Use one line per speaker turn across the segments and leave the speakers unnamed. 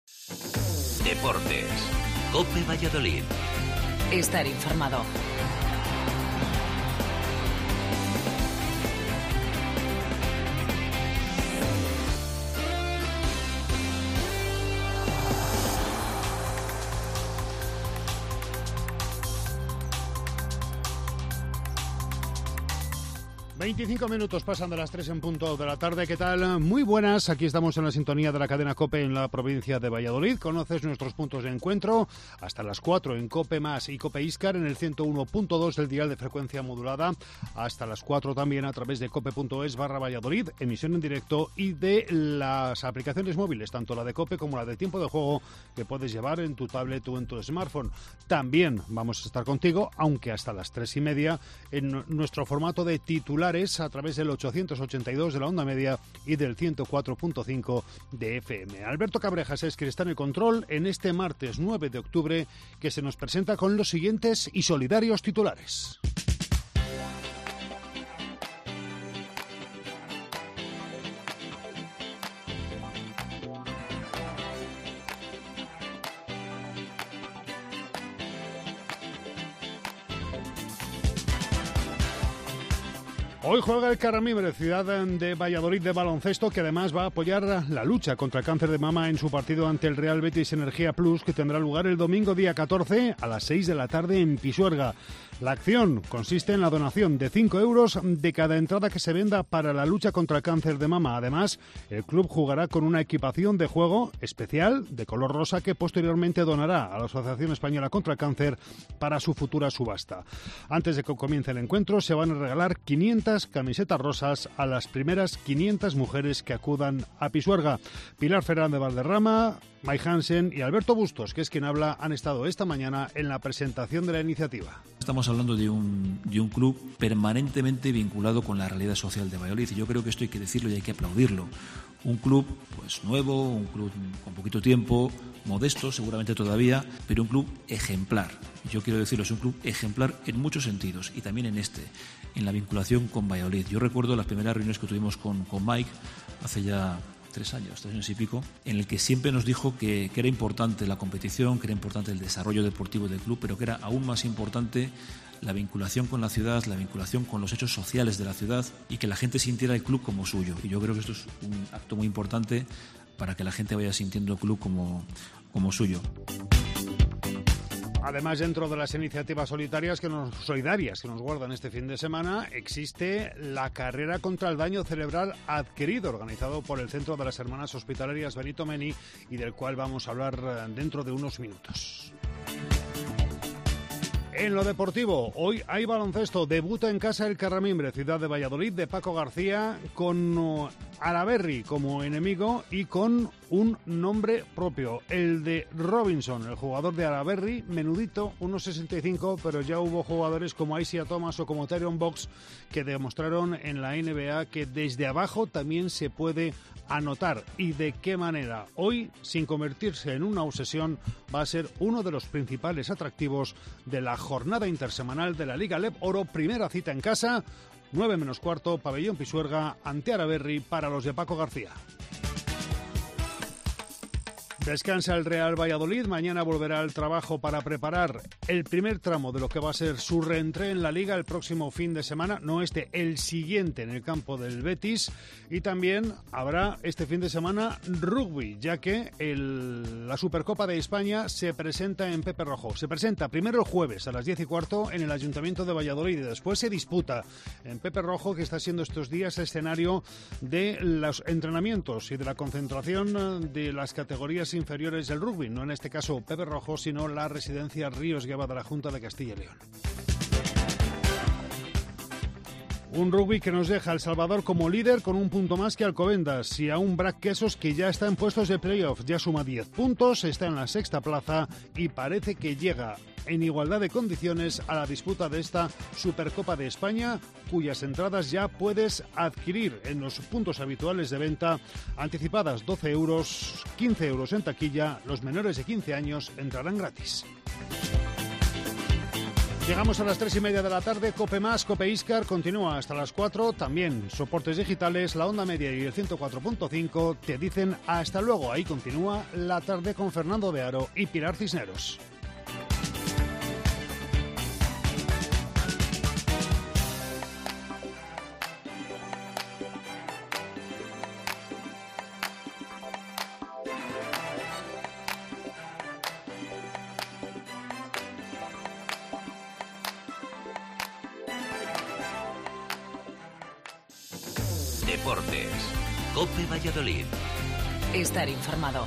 Deportes. COPE Valladolid.
Estar informado.
Minutos pasan de las 3 en punto de la tarde. ¿Qué tal? Muy buenas. Aquí estamos en la sintonía de la cadena COPE en la provincia de Valladolid. Conoces nuestros puntos de encuentro hasta las 4 en COPE Más y COPE Íscar en el 101.2 del dial de frecuencia modulada. Hasta las 4 también a través de cope.es/Valladolid, emisión en directo, y de las aplicaciones móviles, tanto la de COPE como la de Tiempo de Juego, que puedes llevar en tu tablet o en tu smartphone. También vamos a estar contigo, aunque hasta las 3:30, en nuestro formato de titulares a través del 882 de la onda media y del 104.5 de FM. Alberto Cabrejas es quien está en el control en este martes 9 de octubre, que se nos presenta con los siguientes y solidarios titulares. Hoy juega el Carramimbre, ciudad de Valladolid de baloncesto, que además va a apoyar la lucha contra el cáncer de mama en su partido ante el Real Betis Energía Plus, que tendrá lugar el domingo día 14 a las 6 de la tarde en Pisuerga. La acción consiste en la donación de 5 euros de cada entrada que se venda para la lucha contra el cáncer de mama. Además, el club jugará con una equipación de juego especial de color rosa que posteriormente donará a la Asociación Española contra el Cáncer para su futura subasta. Antes de que comience el encuentro, se van a regalar 500 camisetas rosas a las primeras 500 mujeres que acudan a Pisuerga. Pilar Fernández Valderrama, Mai Hansen y Alberto Bustos, que es quien habla, han estado esta mañana en la presentación de la iniciativa.
Estamos hablando de un club permanentemente vinculado con la realidad social de Valladolid, y yo creo que esto hay que decirlo y hay que aplaudirlo. Un club pues nuevo, un club con poquito tiempo, modesto seguramente todavía, pero un club ejemplar. Yo quiero decirlo, es un club ejemplar en muchos sentidos, y también en la vinculación con Valladolid. Yo recuerdo las primeras reuniones que tuvimos con Mike hace ya 3 años y pico, en el que siempre nos dijo que era importante la competición, que era importante el desarrollo deportivo del club, pero que era aún más importante la vinculación con la ciudad, la vinculación con los hechos sociales de la ciudad, y que la gente sintiera el club como suyo. Y yo creo que esto es un acto muy importante para que la gente vaya sintiendo el club como suyo.
Además, dentro de las iniciativas solidarias que nos guardan este fin de semana, existe la carrera contra el daño cerebral adquirido, organizado por el Centro de las Hermanas Hospitalarias Benito Meni, y del cual vamos a hablar dentro de unos minutos. En lo deportivo, hoy hay baloncesto. Debuta en casa el Carramimbre, ciudad de Valladolid, de Paco García, con Araberri como enemigo y con un nombre propio, el de Robinson, el jugador de Araberri, menudito, 1,65, pero ya hubo jugadores como Isaiah Thomas o como Tyron Box que demostraron en la NBA que desde abajo también se puede anotar. ¿Y de qué manera? Hoy, sin convertirse en una obsesión, va a ser uno de los principales atractivos de la jornada intersemanal de la Liga LEB Oro. Primera cita en casa, 9 menos cuarto, Pabellón Pisuerga, ante Araberri, para los de Paco García. Descansa el Real Valladolid, mañana volverá al trabajo para preparar el primer tramo de lo que va a ser su reentré en la Liga el próximo fin de semana, no el siguiente, en el campo del Betis. Y también habrá este fin de semana rugby, ya que la Supercopa de España se presenta en Pepe Rojo. Se presenta primero el jueves a las 10:15 en el Ayuntamiento de Valladolid, y después se disputa en Pepe Rojo, que está siendo estos días escenario de los entrenamientos y de la concentración de las categorías inferiores del rugby, no en este caso Pepe Rojo, sino la residencia Ríos Gueva de la Junta de Castilla y León. Un rugby que nos deja a El Salvador como líder con un punto más que Alcobendas, y a un Brac Quesos que ya está en puestos de playoff, ya suma 10 puntos, está en la sexta plaza y parece que llega en igualdad de condiciones a la disputa de esta Supercopa de España, cuyas entradas ya puedes adquirir en los puntos habituales de venta, anticipadas 12 euros, 15 euros en taquilla. Los menores de 15 años entrarán gratis. Llegamos a las 3:30 de la tarde. Cope Más, Cope Iscar continúa hasta las 4. También soportes digitales, la onda media y el 104.5 te dicen hasta luego. Ahí continúa la tarde con Fernando de Aro y Pilar Cisneros.
Deportes. COPE Valladolid.
Estar informado.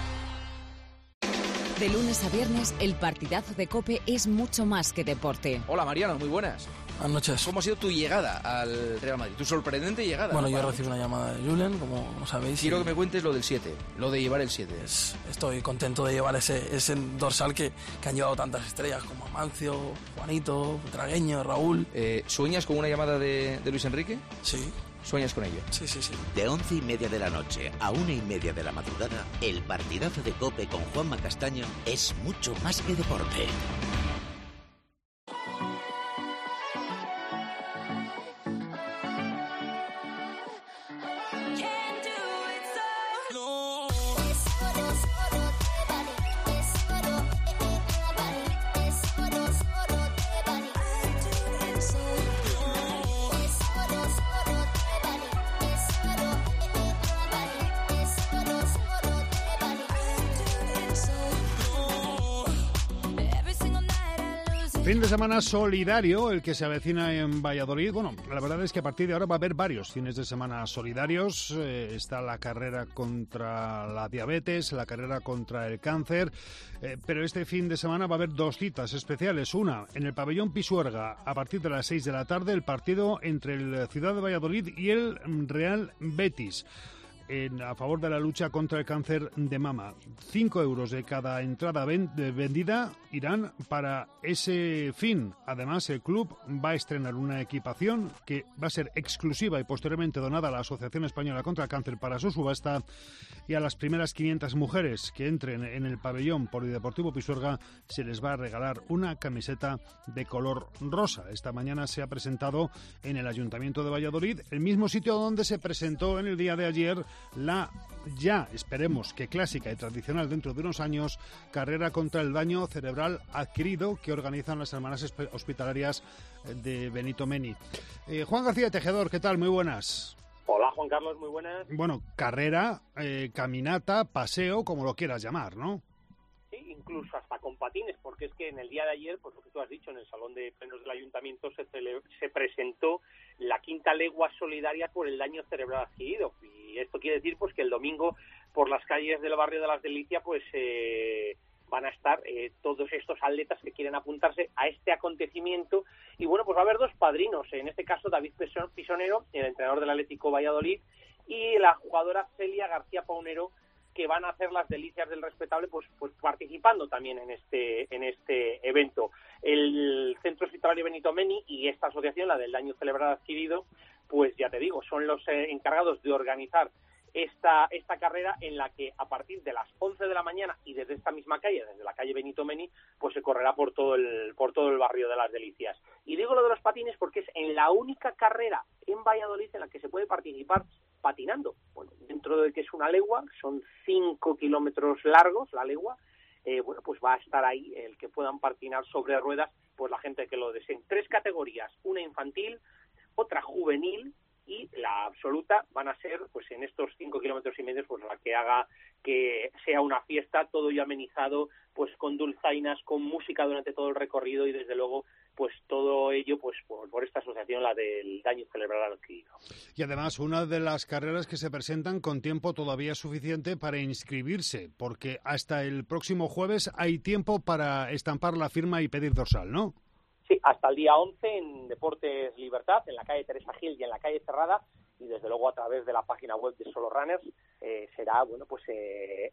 De lunes a viernes, el partidazo de COPE es mucho más que deporte.
Hola Mariano, muy buenas.
Buenas noches.
¿Cómo ha sido tu llegada al Real Madrid? Tu sorprendente llegada.
Bueno,
¿no?
yo recibí una llamada de Julen, como sabéis.
Quiero que me cuentes lo del 7, lo de llevar el 7.
Estoy contento de llevar ese dorsal que han llevado tantas estrellas como Amancio, Juanito, Tragueño, Raúl.
¿Sueñas con una llamada de Luis Enrique?
Sí.
¿Sueñas con ello?
Sí.
De 11:30 de la noche a 1:30 de la madrugada, el partidazo de COPE con Juanma Castaño es mucho más que deporte.
Fin de semana solidario, el que se avecina en Valladolid. Bueno, la verdad es que a partir de ahora va a haber varios fines de semana solidarios. Está la carrera contra la diabetes, la carrera contra el cáncer, pero este fin de semana va a haber dos citas especiales. Una, en el pabellón Pisuerga, a partir de las 6 de la tarde, el partido entre el Ciudad de Valladolid y el Real Betis. A favor de la lucha contra el cáncer de mama. 5 euros de cada entrada vendida irán para ese fin. Además, el club va a estrenar una equipación que va a ser exclusiva y posteriormente donada a la Asociación Española contra el Cáncer para su subasta, y a las primeras 500 mujeres que entren en el pabellón polideportivo Pisuerga se les va a regalar una camiseta de color rosa. Esta mañana se ha presentado en el Ayuntamiento de Valladolid, el mismo sitio donde se presentó en el día de ayer la ya, esperemos que clásica y tradicional dentro de unos años, carrera contra el daño cerebral adquirido que organizan las hermanas hospitalarias de Benito Meni. Juan García Tejedor, ¿qué tal? Muy buenas.
Hola, Juan Carlos, muy buenas.
Bueno, carrera, caminata, paseo, como lo quieras llamar, ¿no?
Sí, incluso hasta con patines, porque es que en el día de ayer, pues lo que tú has dicho, en el Salón de Plenos del Ayuntamiento se presentó la quinta legua solidaria por el daño cerebral adquirido. Y esto quiere decir pues que el domingo por las calles del barrio de Las Delicias pues van a estar todos estos atletas que quieren apuntarse a este acontecimiento. Y bueno, pues va a haber dos padrinos, en este caso David Pisonero, el entrenador del Atlético Valladolid, y la jugadora Celia García Paunero, que van a hacer las delicias del respetable pues participando también en este evento. El Centro Hospitalario Benito Meni y esta asociación, la del daño cerebral adquirido, pues ya te digo, son los encargados de organizar esta carrera, en la que a partir de las 11 de la mañana y desde esta misma calle, desde la calle Benito Meni, pues se correrá por todo el barrio de Las Delicias. Y digo lo de los patines porque es en la única carrera en Valladolid en la que se puede participar patinando. Bueno, dentro de que es una legua, son 5 kilómetros largos la legua, bueno, pues va a estar ahí el que puedan patinar sobre ruedas, pues la gente que lo deseen. 3 categorías, una infantil, otra juvenil y la absoluta. Van a ser, pues en estos 5 kilómetros y medio, pues la que haga que sea una fiesta, todo ya amenizado, pues con dulzainas, con música durante todo el recorrido y desde luego pues todo ello pues por esta asociación, la del daño cerebral adquirido.
Y además una de las carreras que se presentan con tiempo todavía suficiente para inscribirse, porque hasta el próximo jueves hay tiempo para estampar la firma y pedir dorsal, ¿no?
Sí, hasta el día 11 en Deportes Libertad, en la calle Teresa Gil y en la calle Cerrada, y desde luego a través de la página web de Solo Runners será, bueno, pues es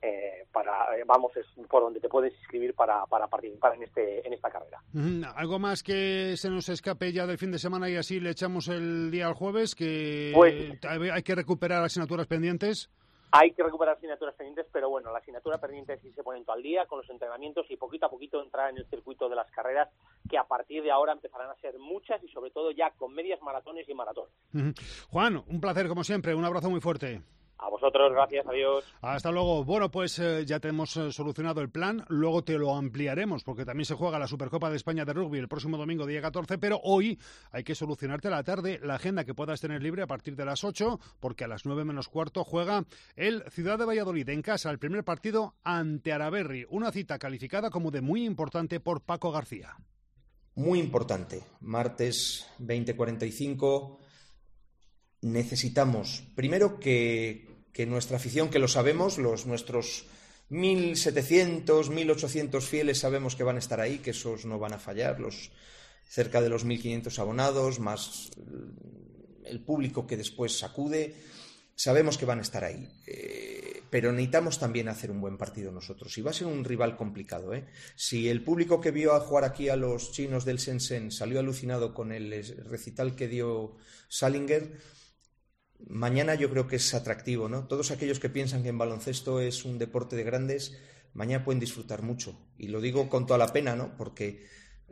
por donde te puedes inscribir para participar en esta carrera.
¿Algo más que se nos escape ya del fin de semana y así le echamos el día al jueves, que
pues,
hay que recuperar asignaturas pendientes?
Hay que recuperar asignaturas pendientes, pero bueno, la asignatura pendiente sí se pone todo al día con los entrenamientos y poquito a poquito entrar en el circuito de las carreras, que a partir de ahora empezarán a ser muchas y sobre todo ya con medias maratones y maratones.
Juan, un placer como siempre, un abrazo muy fuerte.
A vosotros, gracias, adiós.
Hasta luego. Bueno, pues ya te hemos solucionado el plan, luego te lo ampliaremos porque también se juega la Supercopa de España de Rugby el próximo domingo, día 14, pero hoy hay que solucionarte a la tarde la agenda que puedas tener libre a partir de las 8, porque a las 9 menos cuarto juega el Ciudad de Valladolid en casa, el primer partido ante Araberri, una cita calificada como de muy importante por Paco García.
Muy importante, martes 20:45. Necesitamos, primero, que nuestra afición, que lo sabemos, nuestros 1.700, 1.800 fieles sabemos que van a estar ahí, que esos no van a fallar, los cerca de los 1.500 abonados, más el público que después acude, sabemos que van a estar ahí. Pero necesitamos también hacer un buen partido nosotros. Y va a ser un rival complicado, ¿eh? Si el público que vio a jugar aquí a los chinos del Shenzhen salió alucinado con el recital que dio Salinger, mañana yo creo que es atractivo, ¿no? Todos aquellos que piensan que en baloncesto es un deporte de grandes, mañana pueden disfrutar mucho. Y lo digo con toda la pena, ¿no? Porque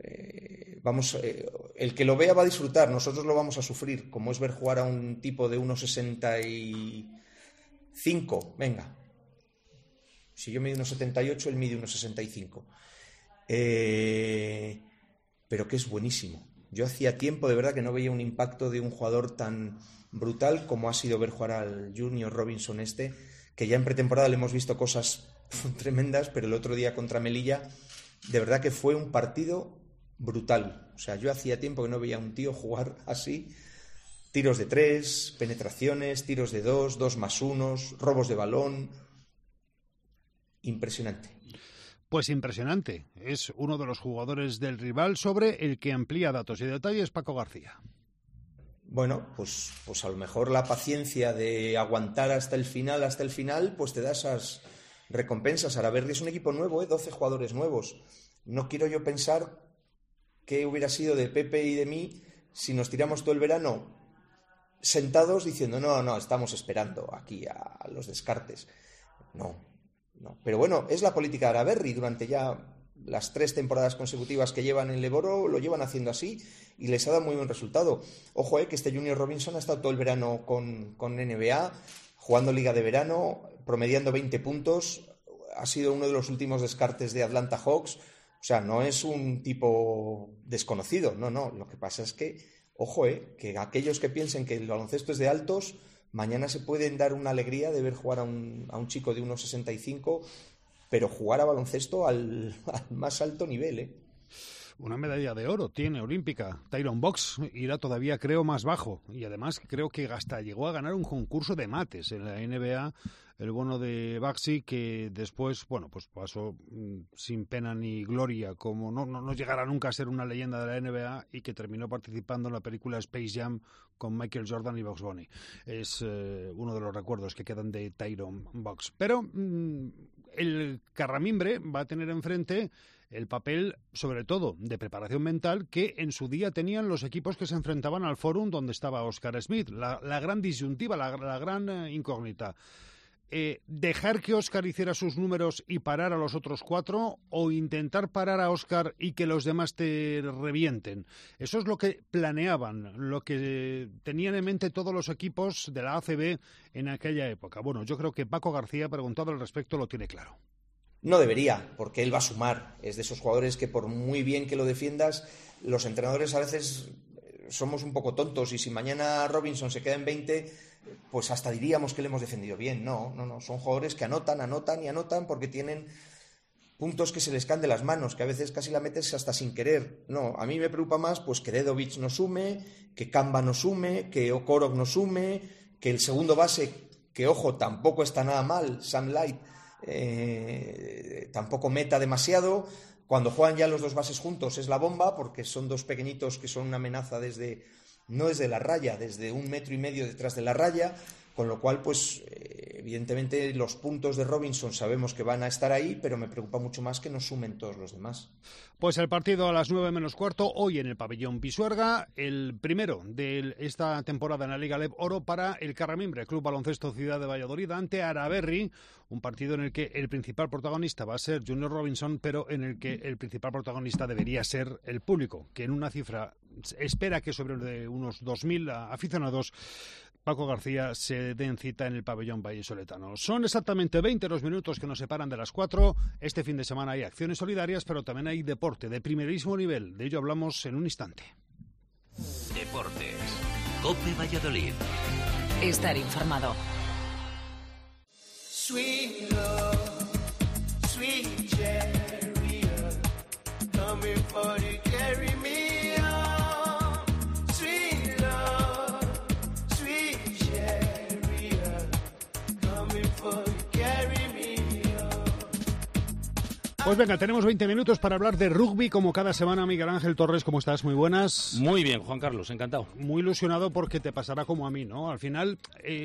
el que lo vea va a disfrutar, nosotros lo vamos a sufrir, como es ver jugar a un tipo de 1,65, venga. Si yo mido 1,78, él mide 1,65. Pero que es buenísimo. Yo hacía tiempo, de verdad, que no veía un impacto de un jugador tan brutal como ha sido ver jugar al Junior Robinson que ya en pretemporada le hemos visto cosas tremendas, pero el otro día contra Melilla, de verdad que fue un partido brutal. O sea, yo hacía tiempo que no veía a un tío jugar así. Tiros de 3, penetraciones, tiros de 2, 2+1, robos de balón. Impresionante.
Pues impresionante. Es uno de los jugadores del rival sobre el que amplía datos y detalles Paco García.
Bueno, pues a lo mejor la paciencia de aguantar hasta el final, pues te da esas recompensas. Araberri es un equipo nuevo, 12 jugadores nuevos. No quiero yo pensar qué hubiera sido de Pepe y de mí si nos tiramos todo el verano sentados diciendo no, estamos esperando aquí a los descartes. No. Pero bueno, es la política de Araberri. Durante ya las 3 temporadas consecutivas que llevan en Leboro lo llevan haciendo así y les ha dado muy buen resultado. Ojo, que este Junior Robinson ha estado todo el verano con NBA, jugando Liga de Verano, promediando 20 puntos. Ha sido uno de los últimos descartes de Atlanta Hawks. O sea, no es un tipo desconocido. No. Lo que pasa es que, ojo, que aquellos que piensen que el baloncesto es de altos, mañana se pueden dar una alegría de ver jugar a un chico de 1,65, pero jugar a baloncesto al más alto nivel,
Una medalla de oro tiene olímpica. Tyron Box irá todavía, creo, más bajo. Y además creo que hasta llegó a ganar un concurso de mates en la NBA, el bono de Baxi, que después, pues pasó sin pena ni gloria, como no llegará nunca a ser una leyenda de la NBA, y que terminó participando en la película Space Jam con Michael Jordan y Bugs Bunny. Es uno de los recuerdos que quedan de Tyron Box. Pero el Carramimbre va a tener enfrente el papel, sobre todo, de preparación mental que en su día tenían los equipos que se enfrentaban al Fórum donde estaba Oscar Smith. La gran disyuntiva, la gran incógnita. ¿Dejar que Oscar hiciera sus números y parar a los otros 4 o intentar parar a Oscar y que los demás te revienten? Eso es lo que planeaban, lo que tenían en mente todos los equipos de la ACB en aquella época. Bueno, yo creo que Paco García, preguntado al respecto, lo tiene claro.
No debería, porque él va a sumar. Es de esos jugadores que por muy bien que lo defiendas, los entrenadores a veces somos un poco tontos y si mañana Robinson se queda en 20, pues hasta diríamos que le hemos defendido bien. No. Son jugadores que anotan porque tienen puntos que se les caen de las manos, que a veces casi la metes hasta sin querer. No, a mí me preocupa más pues que Dedovic no sume, que Kamba no sume, que Okorov no sume, que el segundo base, que ojo, tampoco está nada mal, Sam Light, tampoco meta demasiado. Cuando juegan ya los dos bases juntos es la bomba, porque son dos pequeñitos que son una amenaza no desde la raya, desde 1,5 metros detrás de la raya, con lo cual pues Evidentemente los puntos de Robinson sabemos que van a estar ahí, pero me preocupa mucho más que nos sumen todos los demás.
Pues el partido a las 9:15, hoy en el pabellón Pisuerga, el primero de esta temporada en la Liga LEB Oro para el Carramimbre, Club Baloncesto Ciudad de Valladolid, ante Araberri, un partido en el que el principal protagonista va a ser Junior Robinson, pero en el que el principal protagonista debería ser el público, que en una cifra espera que sobre de unos 2.000 aficionados Paco García se den cita en el pabellón vallisoletano. Son exactamente 20 los minutos que nos separan de las 4. Este fin de semana hay acciones solidarias, pero también hay deporte de primerísimo nivel. De ello hablamos en un instante.
Deportes. COPE Valladolid.
Estar informado.
Sweet love, sweet chariot, coming for to carry me on. Sweet love, sweet chariot, coming for to carry me on.
Pues venga, tenemos 20 minutos para hablar de rugby, como cada semana. Miguel Ángel Torres, ¿cómo estás? Muy buenas.
Muy bien, Juan Carlos, encantado.
Muy ilusionado porque te pasará como a mí, ¿no? Al final,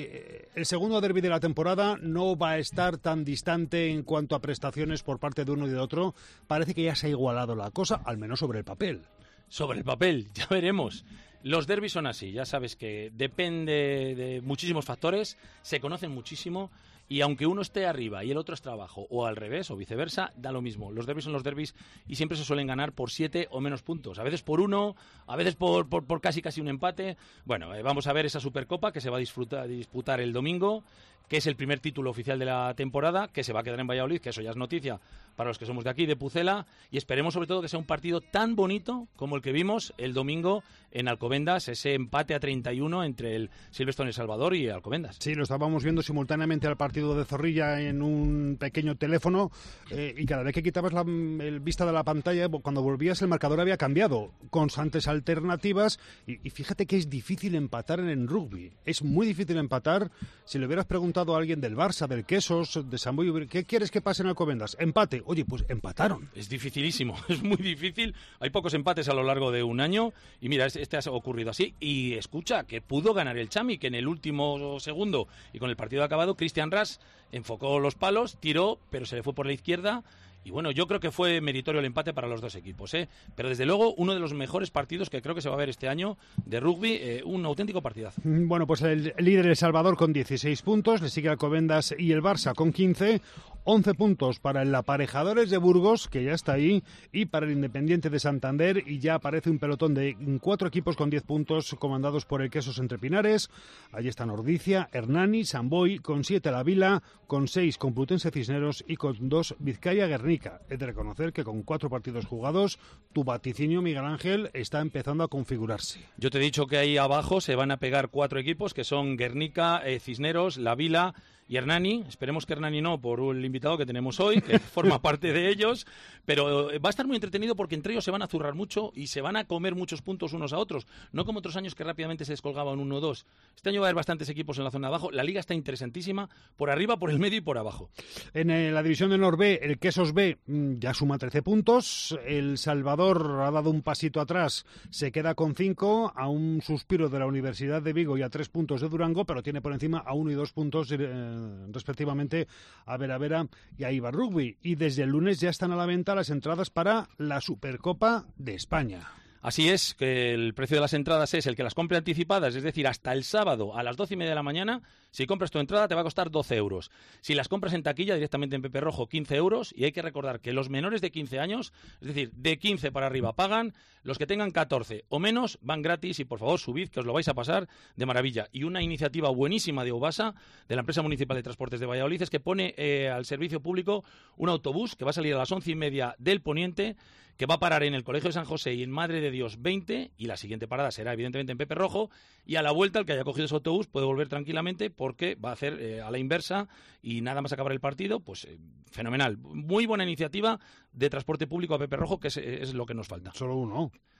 el segundo derbi de la temporada no va a estar tan distante en cuanto a prestaciones por parte de uno y de otro. Parece que ya se ha igualado la cosa, al menos sobre el papel.
Sobre el papel, ya veremos. Los derbis son así, ya sabes que depende de muchísimos factores, se conocen muchísimo y aunque uno esté arriba y el otro esté abajo, o al revés, o viceversa, da lo mismo. Los derbis son los derbis y siempre se suelen ganar por 7 o menos puntos. A veces por 1, a veces por casi un empate. Bueno, vamos a ver esa Supercopa que se va a disputar el domingo, que es el primer título oficial de la temporada, que se va a quedar en Valladolid, que eso ya es noticia para los que somos de aquí, de Pucela, y esperemos sobre todo que sea un partido tan bonito como el que vimos el domingo en Alcobendas, ese empate a 31 entre el Silverstone El Salvador y Alcobendas.
Sí, lo estábamos viendo simultáneamente al partido de Zorrilla en un pequeño teléfono, y cada vez que quitabas el vista de la pantalla, cuando volvías el marcador había cambiado, constantes alternativas, y fíjate que es difícil empatar en el rugby, es muy difícil empatar. Si le hubieras preguntado a alguien del Barça, del Quesos, de San Boi, ¿qué quieres que pase en Alcobendas? Empate. Oye, pues empataron.
Es dificilísimo, es muy difícil. Hay pocos empates a lo largo de un año y mira, este ha ocurrido así. Y escucha, que pudo ganar el Chami, que en el último segundo y con el partido acabado, Christian Ras enfocó los palos, tiró, pero se le fue por la izquierda. Y bueno, yo creo que fue meritorio el empate para los dos equipos, ¿eh? Pero desde luego, uno de los mejores partidos que creo que se va a ver este año de rugby, un auténtico partidazo.
Bueno, pues el líder El Salvador con 16 puntos, le sigue Alcobendas y el Barça con 15, 11 puntos para el Aparejadores de Burgos, que ya está ahí, y para el Independiente de Santander, y ya aparece un pelotón de 4 equipos con 10 puntos, comandados por el Quesos Entre Pinares. Allí están Ordicia, Hernani, San Boi, con 7 La Vila, con 6 Complutense Cisneros y con 2 Vizcaya Guernica. He de reconocer que con 4 partidos jugados, tu vaticinio, Miguel Ángel, está empezando a configurarse.
Yo te he dicho que ahí abajo se van a pegar 4 equipos, que son Guernica, Cisneros, La Vila y Hernani. Esperemos que Hernani no, por el invitado que tenemos hoy, que forma parte de ellos, pero va a estar muy entretenido porque entre ellos se van a zurrar mucho y se van a comer muchos puntos unos a otros, no como otros años que rápidamente se descolgaban 1 o 2. Este año va a haber bastantes equipos en la zona de abajo, la liga está interesantísima, por arriba, por el medio y por abajo.
En la división de Honor B, el Quesos B ya suma 13 puntos, El Salvador ha dado un pasito atrás, se queda con 5, a un suspiro de la Universidad de Vigo y a 3 puntos de Durango, pero tiene por encima a 1 y 2 puntos respectivamente a Vera y a Ibar Rugby. Y desde el lunes ya están a la venta las entradas para la Supercopa de España.
Así es, que el precio de las entradas es el que las compre anticipadas, es decir, hasta el sábado a las 12:30 de la mañana. Si compras tu entrada te va a costar 12 euros. Si las compras en taquilla, directamente en Pepe Rojo, 15 euros. Y hay que recordar que los menores de 15 años, es decir, de 15 para arriba pagan. Los que tengan 14 o menos van gratis y por favor subid, que os lo vais a pasar de maravilla. Y una iniciativa buenísima de Ubasa, de la empresa municipal de transportes de Valladolid, es que pone al servicio público un autobús que va a salir a las 11:30 del Poniente, que va a parar en el Colegio de San José y en Madre de Dios 20, y la siguiente parada será evidentemente en Pepe Rojo, y a la vuelta el que haya cogido ese autobús puede volver tranquilamente porque va a hacer a la inversa y nada más acabar el partido, pues fenomenal. Muy buena iniciativa de transporte público a Pepe Rojo, que es lo que nos falta.
Solo uno.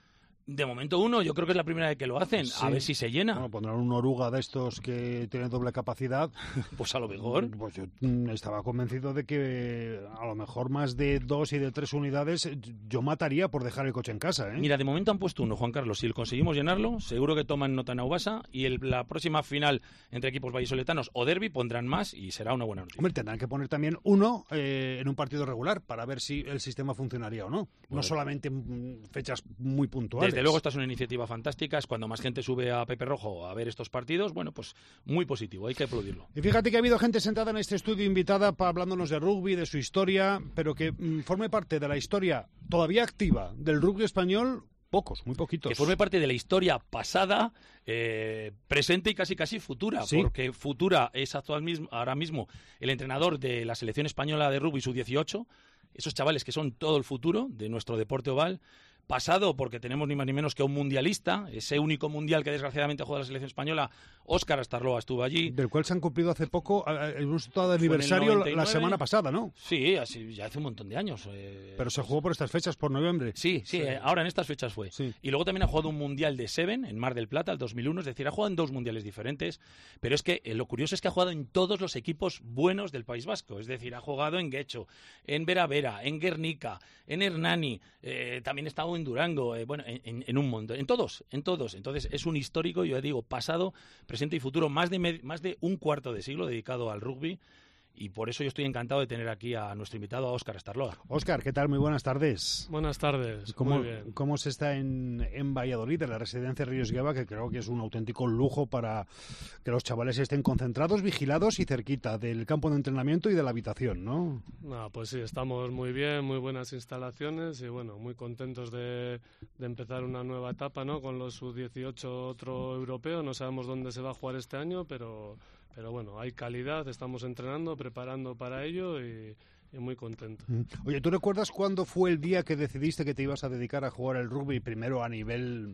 De momento uno, yo creo que es la primera vez que lo hacen.
Sí.
A ver si se llena.
Bueno, pondrán un oruga de estos que tiene doble capacidad.
Pues a lo mejor.
Pues yo estaba convencido de que a lo mejor más de 2 y de 3 unidades yo mataría por dejar el coche en casa, ¿eh?
Mira, de momento han puesto uno, Juan Carlos. Si conseguimos llenarlo, seguro que toman nota en Aubasa y la próxima final entre equipos vallisoletanos o derbi pondrán más y será una buena noticia.
Hombre, tendrán que poner también uno en un partido regular para ver si el sistema funcionaría o no. No solamente fechas muy puntuales.
Desde luego esta es una iniciativa fantástica, es cuando más gente sube a Pepe Rojo a ver estos partidos, bueno, pues muy positivo, hay que aplaudirlo.
Y fíjate que ha habido gente sentada en este estudio invitada para hablándonos de rugby, de su historia, pero que forme parte de la historia todavía activa del rugby español, pocos, muy poquitos.
Que forme parte de la historia pasada, presente y casi futura,
¿Sí?
Porque futura es ahora mismo el entrenador de la selección española de rugby sub-18, esos chavales que son todo el futuro de nuestro deporte oval. Pasado, porque tenemos ni más ni menos que un mundialista, ese único mundial que desgraciadamente juega la selección española, Óscar Astarloa estuvo allí.
Del cual se han cumplido hace poco un resultado de aniversario la semana pasada, ¿no?
Sí, así, ya hace un montón de años.
Pero se jugó por estas fechas, por noviembre.
Sí, ahora en estas fechas fue.
Sí.
Y luego también ha jugado un mundial de Seven en Mar del Plata, el 2001, es decir, ha jugado en 2 mundiales diferentes, pero es que lo curioso es que ha jugado en todos los equipos buenos del País Vasco, es decir, ha jugado en Guecho, en Vera Vera, en Guernica, en Hernani, también ha estado en Durango, bueno, en un montón, en todos. Entonces es un histórico, yo digo, pasado, presente y futuro, más de un cuarto de siglo dedicado al rugby. Y por eso yo estoy encantado de tener aquí a nuestro invitado, a Óscar Astarloa.
Óscar, ¿qué tal? Muy buenas tardes.
Buenas tardes, muy bien.
¿Cómo se está en Valladolid, en la residencia Ríos Gueva, que creo que es un auténtico lujo para que los chavales estén concentrados, vigilados y cerquita del campo de entrenamiento y de la habitación, ¿no?
No, pues sí, estamos muy bien, muy buenas instalaciones y bueno, muy contentos de empezar una nueva etapa, ¿no? Con los sub-18 otro europeo, no sabemos dónde se va a jugar este año, pero bueno, hay calidad, estamos entrenando, preparando para ello y muy contento.
Oye, ¿tú recuerdas cuándo fue el día que decidiste que te ibas a dedicar a jugar el rugby, primero a nivel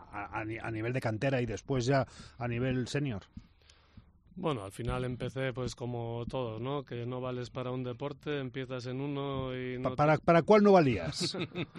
de cantera y después ya a nivel senior?
Bueno, al final empecé pues como todos, ¿no? Que no vales para un deporte, empiezas en uno y... No
¿Para cuál no valías?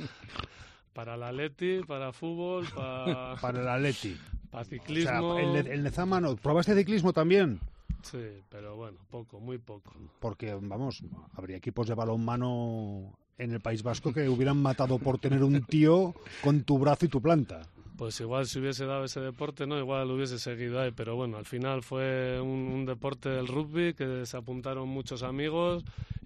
Para el Atleti, para fútbol,
para el Atleti.
Para ciclismo...
O sea, el Nezama no. ¿Probaste ciclismo también?
Sí, pero bueno, poco, muy poco.
Porque, vamos, habría equipos de balonmano en el País Vasco que hubieran matado por tener un tío con tu brazo y tu planta.
Pues igual si hubiese dado ese deporte, no, igual lo hubiese seguido ahí, pero bueno, al final fue un deporte del rugby que se apuntaron muchos amigos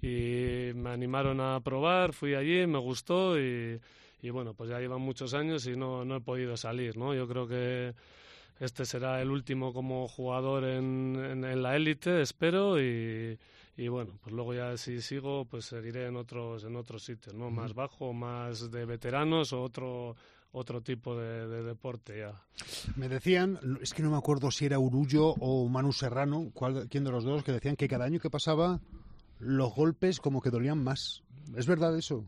y me animaron a probar, fui allí, me gustó y bueno, pues ya llevan muchos años y no he podido salir, ¿no? Yo creo que este será el último como jugador en la élite, espero, y bueno, pues luego ya si sigo, pues seguiré en otros sitios, ¿no? Más bajo, más de veteranos o otro tipo de deporte ya.
Me decían, es que no me acuerdo si era Urullo o Manu Serrano, quién de los dos, que decían que cada año que pasaba los golpes como que dolían más. ¿Es verdad eso?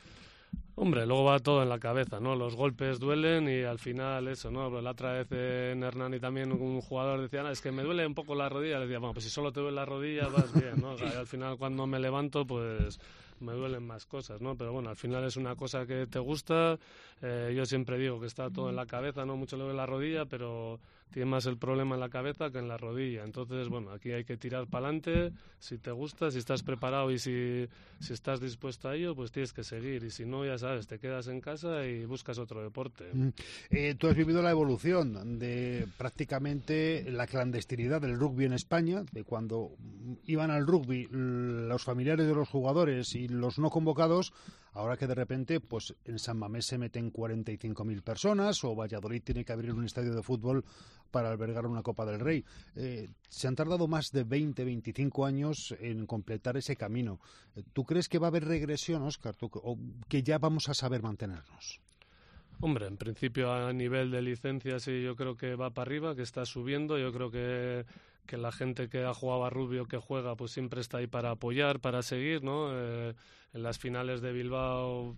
Hombre, luego va todo en la cabeza, ¿no? Los golpes duelen y al final eso, ¿no? Pues la otra vez en Hernani también un jugador decía, es que me duele un poco la rodilla. Le decía, bueno, pues si solo te duele la rodilla vas bien, ¿no? O sea, al final cuando me levanto, pues me duelen más cosas, ¿no? Pero bueno, al final es una cosa que te gusta. Yo siempre digo que está todo en la cabeza, ¿no? Mucho le duele la rodilla, pero tiene más el problema en la cabeza que en la rodilla. Entonces, bueno, aquí hay que tirar para adelante. Si te gusta, si estás preparado y si estás dispuesto a ello, pues tienes que seguir. Y si no, ya sabes, te quedas en casa y buscas otro deporte.
Tú has vivido la evolución de prácticamente la clandestinidad del rugby en España, de cuando iban al rugby los familiares de los jugadores y los no convocados, ahora que de repente pues en San Mamés se meten 45.000 personas o Valladolid tiene que abrir un estadio de fútbol para albergar una Copa del Rey. Se han tardado más de 20-25 años en completar ese camino. ¿Tú crees que va a haber regresión, Óscar, o que ya vamos a saber mantenernos?
Hombre, en principio a nivel de licencias sí, yo creo que va para arriba, que está subiendo. Yo creo que la gente que ha jugado a rugby o que juega pues siempre está ahí para apoyar, para seguir, ¿no? En las finales de Bilbao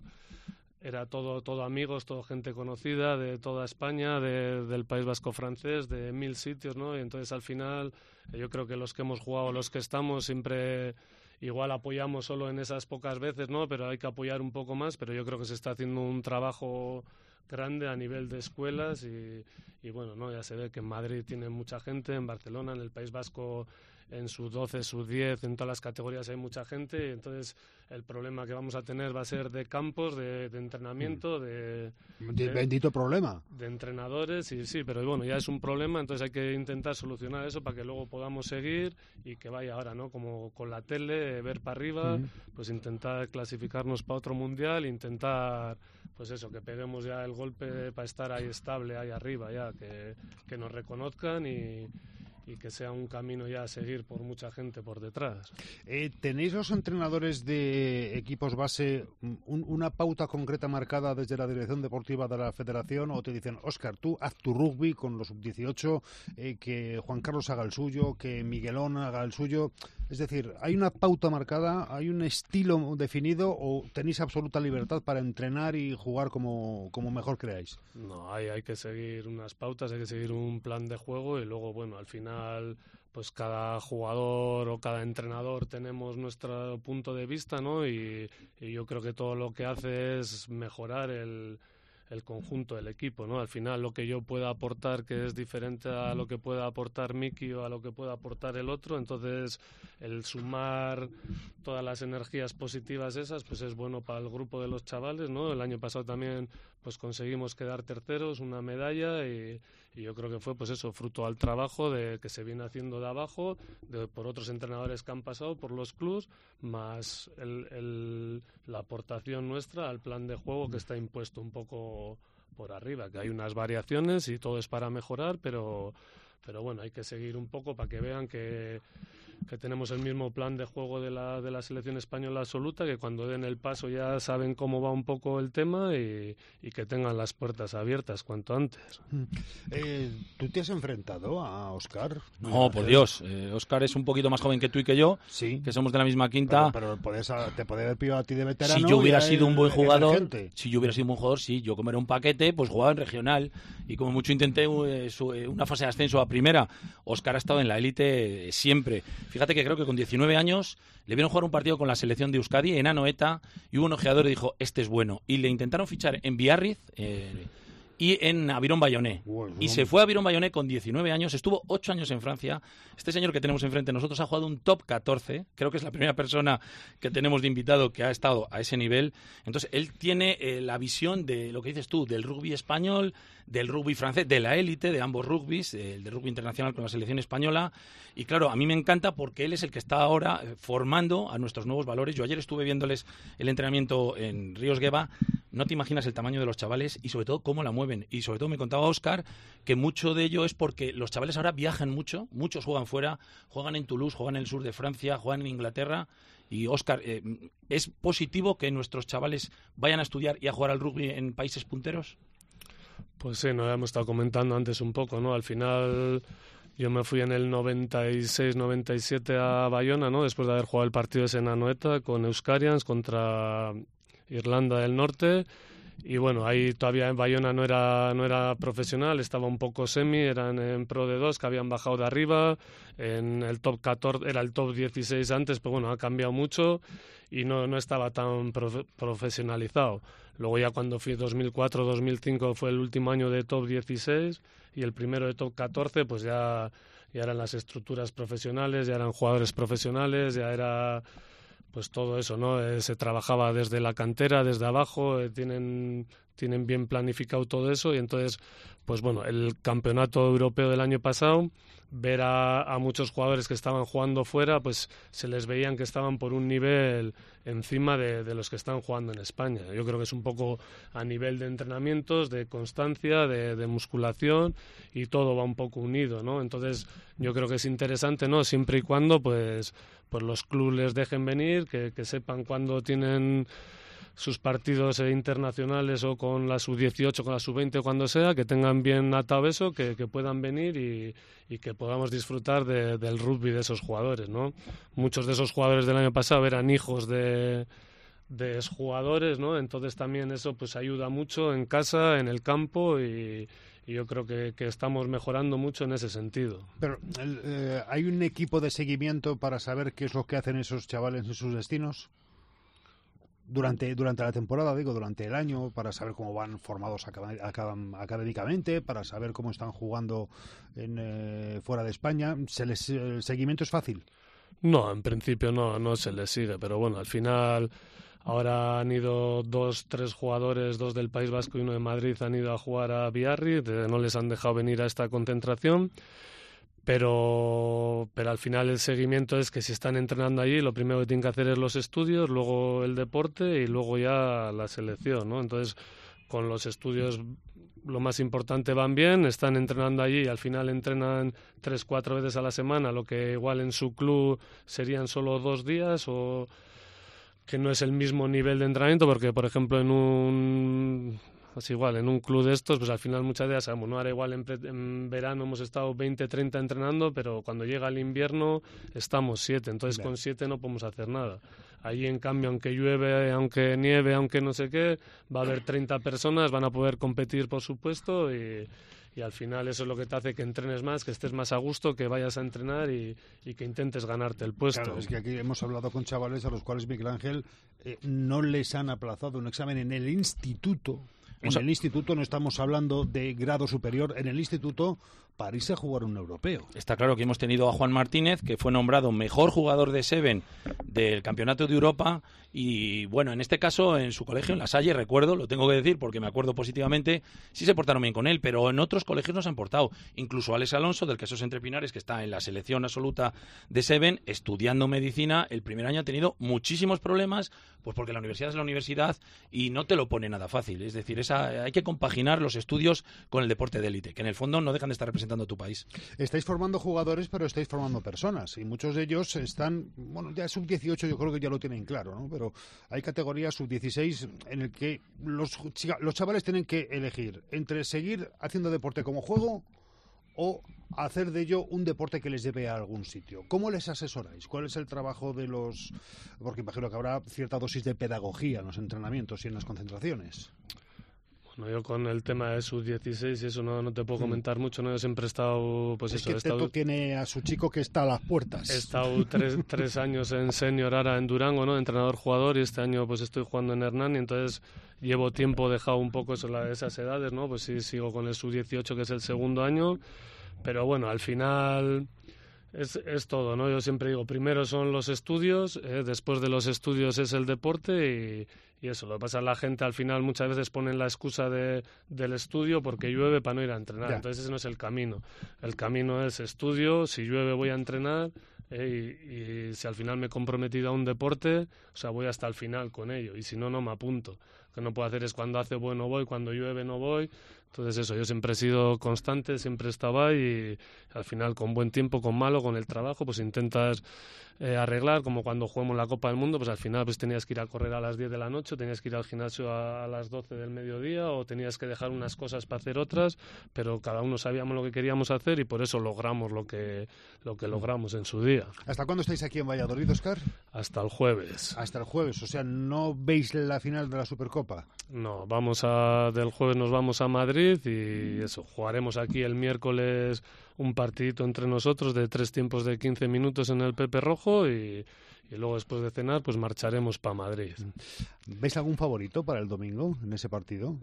era todo amigos, todo gente conocida de toda España, del País Vasco francés, de 1000 sitios, ¿no? Y entonces al final yo creo que los que hemos jugado, los que estamos, siempre igual apoyamos solo en esas pocas veces, ¿no? Pero hay que apoyar un poco más, pero yo creo que se está haciendo un trabajo grande a nivel de escuelas y bueno, ¿no? Ya se ve que en Madrid tiene mucha gente, en Barcelona, en el País Vasco, en sus 12, sus 10, en todas las categorías hay mucha gente, y entonces el problema que vamos a tener va a ser de campos, de entrenamiento,
bendito problema.
De entrenadores, y sí, pero bueno, ya es un problema, entonces hay que intentar solucionar eso para que luego podamos seguir y que vaya ahora, ¿no? Como con la tele, ver para arriba, pues intentar clasificarnos para otro mundial, intentar, pues eso, que peguemos ya el golpe para estar ahí estable, ahí arriba, ya, que nos reconozcan y que sea un camino ya a seguir por mucha gente por detrás.
¿Tenéis los entrenadores de equipos base una pauta concreta marcada desde la dirección deportiva de la federación, o te dicen, Óscar, tú haz tu rugby con los sub-18, que Juan Carlos haga el suyo, que Miguelón haga el suyo? Es decir, ¿hay una pauta marcada, hay un estilo definido, o tenéis absoluta libertad para entrenar y jugar como mejor creáis?
No, hay que seguir unas pautas, hay que seguir un plan de juego, y luego, bueno, al final pues cada jugador o cada entrenador tenemos nuestro punto de vista, ¿no? Y yo creo que todo lo que hace es mejorar el conjunto del equipo, ¿no? Al final lo que yo pueda aportar, que es diferente a lo que pueda aportar Miki o a lo que pueda aportar el otro, entonces el sumar todas las energías positivas esas, pues es bueno para el grupo de los chavales, ¿no? El año pasado también pues conseguimos quedar terceros, una medalla, y yo creo que fue pues eso, fruto al trabajo de que se viene haciendo de abajo, por otros entrenadores que han pasado por los clubs, más la aportación nuestra al plan de juego que está impuesto un poco por arriba, que hay unas variaciones y todo es para mejorar, pero bueno, hay que seguir un poco para que vean que tenemos el mismo plan de juego de la selección española absoluta, que cuando den el paso ya saben cómo va un poco el tema y que tengan las puertas abiertas cuanto antes.
¿Tú te has enfrentado a Óscar?
No, por Dios. Óscar es un poquito más joven que tú y que yo,
sí,
que somos de la misma quinta.
Pero te podía haber pillado a ti de veterano.
Si yo hubiera sido un buen jugador, sí, yo como era un paquete, pues jugaba en regional, y como mucho intenté una fase de ascenso a primera. Óscar ha estado en la élite siempre. Fíjate que creo que con 19 años le vieron jugar un partido con la selección de Euskadi en Anoeta, y hubo un ojeador y dijo, este es bueno. Y le intentaron fichar en Biarritz y en Aviron Bayonné. Y se fue a Aviron Bayonné con 19 años, estuvo 8 años en Francia. Este señor que tenemos enfrente de nosotros ha jugado un top 14, creo que es la primera persona que tenemos de invitado que ha estado a ese nivel. Entonces él tiene la visión de lo que dices tú, del rugby español, del rugby francés, de la élite, de ambos rugbys, el de rugby internacional con la selección española. Y claro, a mí me encanta porque él es el que está ahora formando a nuestros nuevos valores. Yo ayer estuve viéndoles el entrenamiento en Ríos Gueva. No te imaginas el tamaño de los chavales y sobre todo cómo la mueven. Y sobre todo me contaba Óscar que mucho de ello es porque los chavales ahora viajan mucho, muchos juegan fuera, juegan en Toulouse, juegan en el sur de Francia, juegan en Inglaterra. Y Óscar, ¿es positivo que nuestros chavales vayan a estudiar y a jugar al rugby en países punteros?
Pues sí, nos hemos estado comentando antes un poco, ¿no? Al final yo me fui en el 96-97 a Bayona, ¿no? Después de haber jugado el partido ese en Anoeta con Euskarians contra Irlanda del Norte. Y bueno, ahí todavía en Bayona no era profesional, estaba un poco semi, eran en Pro de 2 que habían bajado de arriba, en el top 14 era el top 16 antes, pero bueno, ha cambiado mucho y no estaba tan profesionalizado. Luego ya cuando fui 2004-2005 fue el último año de top 16 y el primero de top 14, pues ya eran las estructuras profesionales, ya eran jugadores profesionales, ya era pues todo eso, ¿no? Se trabajaba desde la cantera, desde abajo, tienen bien planificado todo eso, y entonces, pues bueno, el campeonato europeo del año pasado, ver a muchos jugadores que estaban jugando fuera, pues se les veían que estaban por un nivel encima de los que están jugando en España. Yo creo que es un poco a nivel de entrenamientos, de constancia, de musculación, y todo va un poco unido, ¿no? Entonces yo creo que es interesante, ¿no? Siempre y cuando pues los clubes les dejen venir, que sepan cuándo tienen sus partidos internacionales, o con la sub-18, con la sub-20, cuando sea, que tengan bien atado eso, que puedan venir y que podamos disfrutar del rugby de esos jugadores, ¿no? Muchos de esos jugadores del año pasado eran hijos de exjugadores, ¿no? Entonces también eso pues ayuda mucho en casa, en el campo, y yo creo que estamos mejorando mucho en ese sentido.
Pero ¿hay un equipo de seguimiento para saber qué es lo que hacen esos chavales en sus destinos? durante la temporada, durante el año, para saber cómo van formados académicamente, para saber cómo están jugando fuera de España. ¿El seguimiento es fácil?
No, en principio no se les sigue, pero bueno, al final ahora han ido 3 jugadores, 2 del País Vasco y 1 de Madrid, han ido a jugar a Biarritz, no les han dejado venir a esta concentración. Pero al final el seguimiento es que si están entrenando allí, lo primero que tienen que hacer es los estudios, luego el deporte y luego ya la selección, ¿no? Entonces, con los estudios lo más importante van bien, están entrenando allí y al final entrenan 3-4 veces a la semana, lo que igual en su club serían solo 2 días, o que no es el mismo nivel de entrenamiento, porque por ejemplo en un club de estos, pues al final muchas veces sabemos, ¿no? Ahora igual en verano hemos estado 20-30 entrenando, pero cuando llega el invierno estamos 7, entonces con 7 no podemos hacer nada. Allí, en cambio, aunque llueve, aunque nieve, aunque no sé qué, va a haber 30 personas, van a poder competir, por supuesto, y al final eso es lo que te hace que entrenes más, que estés más a gusto, que vayas a entrenar y que intentes ganarte el puesto.
Claro, es que aquí hemos hablado con chavales a los cuales, Miguel Ángel, no les han aplazado un examen en el instituto. En el instituto no estamos hablando de grado superior, en el instituto para irse a jugar un europeo.
Está claro que hemos tenido a Juan Martínez, que fue nombrado mejor jugador de Seven del Campeonato de Europa, y bueno, en este caso, en su colegio, en La Salle, recuerdo, lo tengo que decir porque me acuerdo positivamente, sí se portaron bien con él, pero en otros colegios no se han portado. Incluso Alex Alonso, del Quesos Entre Pinares, que está en la selección absoluta de Seven, estudiando medicina, el primer año ha tenido muchísimos problemas, pues porque la universidad es la universidad y no te lo pone nada fácil. Es decir, hay que compaginar los estudios con el deporte de élite, que en el fondo no dejan de estar representando a tu país.
Estáis formando jugadores, pero estáis formando personas, y muchos de ellos están, bueno, ya sub-18 yo creo que ya lo tienen claro, ¿no? Pero hay categorías sub-16 en el que los chavales tienen que elegir entre seguir haciendo deporte como juego o hacer de ello un deporte que les lleve a algún sitio. ¿Cómo les asesoráis? ¿Cuál es el trabajo de los...? Porque imagino que habrá cierta dosis de pedagogía en los entrenamientos y en las concentraciones.
Bueno, yo con el tema de sub-16 y eso no te puedo comentar mucho, ¿no? Yo siempre he estado... Pues
es
eso,
que Teto tiene a su chico que está a las puertas.
He estado tres años en senior ahora en Durango, ¿no? Entrenador-jugador, y este año pues estoy jugando en Hernani, entonces llevo tiempo dejado un poco esas edades, ¿no? Pues sí, sigo con el sub-18, que es el segundo año, pero bueno, al final... Es todo, ¿no? Yo siempre digo, primero son los estudios, después de los estudios es el deporte y eso. Lo que pasa es que la gente al final muchas veces ponen la excusa del estudio porque llueve para no ir a entrenar. Ya. Entonces ese no es el camino. El camino es estudio, si llueve voy a entrenar y si al final me he comprometido a un deporte, o sea, voy hasta el final con ello y si no, no me apunto. Lo que no puedo hacer es cuando hace bueno voy, cuando llueve no voy. Entonces eso, yo siempre he sido constante, siempre estaba y al final con buen tiempo, con malo, con el trabajo, pues intentas arreglar, como cuando jugamos la Copa del Mundo, pues al final pues tenías que ir a correr a las 10 de la noche, o tenías que ir al gimnasio a las 12 del mediodía, o tenías que dejar unas cosas para hacer otras, pero cada uno sabíamos lo que queríamos hacer y por eso logramos lo que logramos en su día.
¿Hasta cuándo estáis aquí en Valladolid, Óscar?
Hasta el jueves.
Hasta el jueves, o sea, ¿no veis la final de la Supercopa?
No, del jueves nos vamos a Madrid y eso, jugaremos aquí el miércoles un partidito entre nosotros de 3 tiempos de 15 minutos en el Pepe Rojo y luego después de cenar pues marcharemos para Madrid.
¿Veis algún favorito para el domingo en ese partido?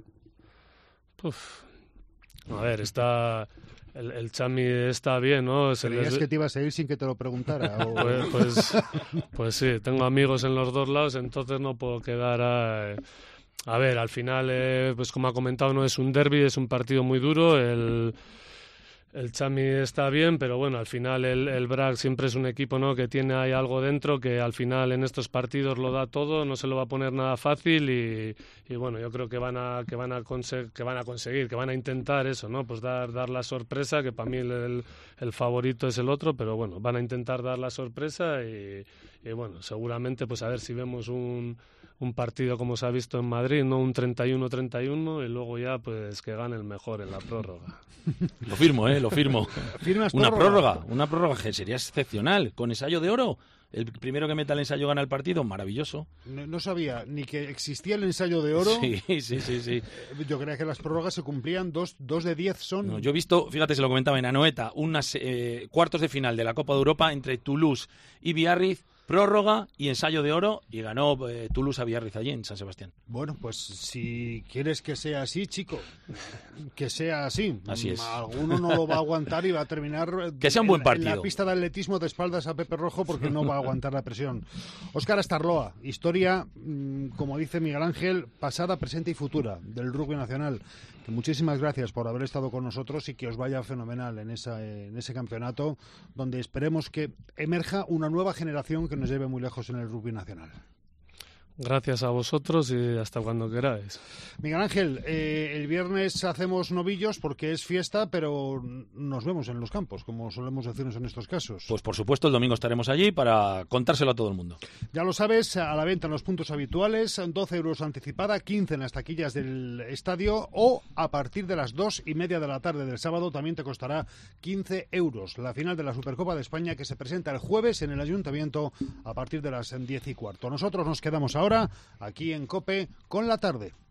A ver, está... El Chami está bien, ¿no?
¿Creías que te ibas a ir sin que te lo preguntara? ¿O?
Pues sí, tengo amigos en los dos lados, entonces no puedo quedar a ver, al final, pues como ha comentado, no es un derbi, es un partido muy duro. El Chami está bien, pero bueno, al final el BRAC siempre es un equipo, ¿no? Que tiene ahí algo dentro, que al final en estos partidos lo da todo, no se lo va a poner nada fácil y bueno, yo creo que van a conseguir, que van a intentar eso, ¿no? Pues dar la sorpresa, que para mí el favorito es el otro, pero bueno, van a intentar dar la sorpresa y bueno, seguramente pues a ver si vemos un partido como se ha visto en Madrid, no un 31-31 y luego ya pues que gane el mejor en la prórroga.
Lo firmo, lo firmo.
¿Firmas
una prórroga que sería excepcional, con ensayo de oro. El primero que meta el ensayo gana el partido, maravilloso.
No sabía ni que existía el ensayo de oro.
Sí.
Yo creía que las prórrogas se cumplían, 2 de 10 son...
No, yo he visto, fíjate, se lo comentaba en Anoeta, unas cuartos de final de la Copa de Europa entre Toulouse y Biarritz, prórroga y ensayo de oro, y ganó Toulouse a Villarriz allí en San Sebastián.
Bueno, pues si quieres que sea así, chico, que sea así.
Así es.
Alguno no lo va a aguantar y va a terminar
que sea un buen partido.
En la pista de atletismo de espaldas a Pepe Rojo, porque no va a aguantar la presión. Óscar Astarloa, historia, como dice Miguel Ángel, pasada, presente y futura del rugby nacional. Que muchísimas gracias por haber estado con nosotros y que os vaya fenomenal en ese campeonato, donde esperemos que emerja una nueva generación que nos lleve muy lejos en el rugby nacional.
Gracias a vosotros y hasta cuando queráis.
Miguel Ángel, el viernes hacemos novillos porque es fiesta, pero nos vemos en los campos, como solemos decirnos en estos casos.
Pues por supuesto, el domingo estaremos allí para contárselo a todo el mundo.
Ya lo sabes, a la venta en los puntos habituales, 12 euros anticipada, 15 en las taquillas del estadio, o a partir de las 2:30 de la tarde del sábado también te costará 15 euros. La final de la Supercopa de España, que se presenta el jueves en el Ayuntamiento a partir de las 10:15. Nosotros nos quedamos ahora aquí en COPE con la tarde.